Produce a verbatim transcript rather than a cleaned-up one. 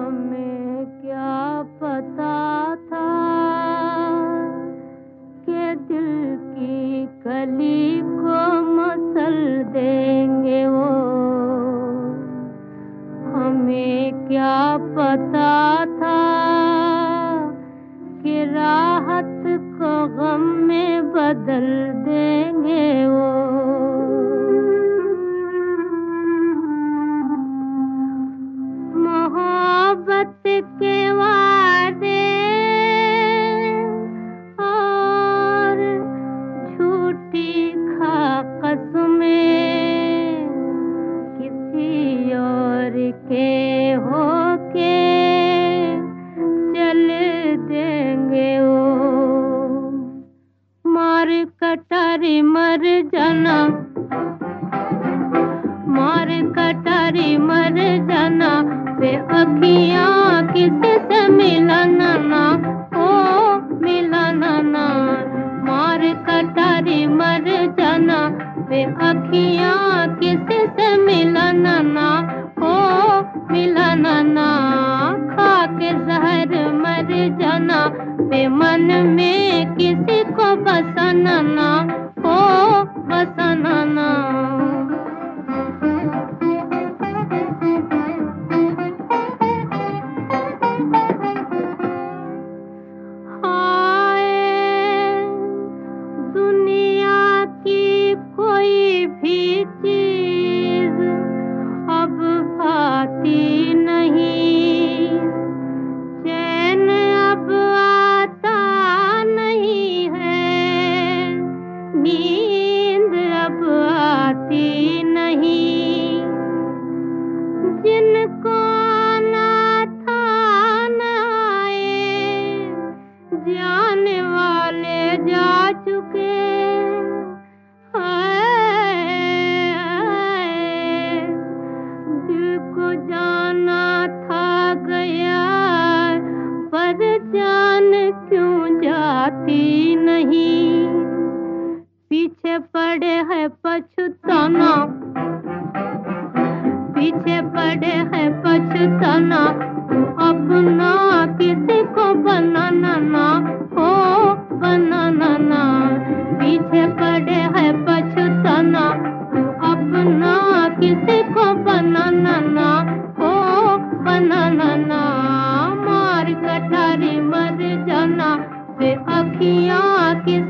हमें क्या पता था कि दिल की कली को मसल देंगे वो। हमें क्या पता था कि राहत को गम में बदल देंगे वो। मोहब्बत के वादे और झूठी खा कसमें किसी और के होके चल देंगे वो। मार कटारी मर जाना, मार कटारी मर जाना, वे अखियाँ किसी से मिलाना ना, ओ मिलाना ना। मार कटारी मर जाना, वे अखियाँ किसी से मिलाना ना, ओ मिलाना ना। खा के जहर मर जाना, वे मन में किसी को बसाना ना, ओ बसाना ना। कोई भी चीज अब भाती नहीं, चैन अब आता नहीं है, नींद अब आती नहीं। जिनको आना था न आए, जाने वाले जा चुके। जाना था गया, पर जान क्यों जाती नहीं। पीछे पड़े है पछताना, पीछे पड़े है पछताना, अपना किसी को बनाना ना, हो बनाना ना। पीछे पड़े है पछताना, अपना किसी को बनाना ना, हो बनाना ना। मार कटारी मर जाना, वे अखियाँ किसी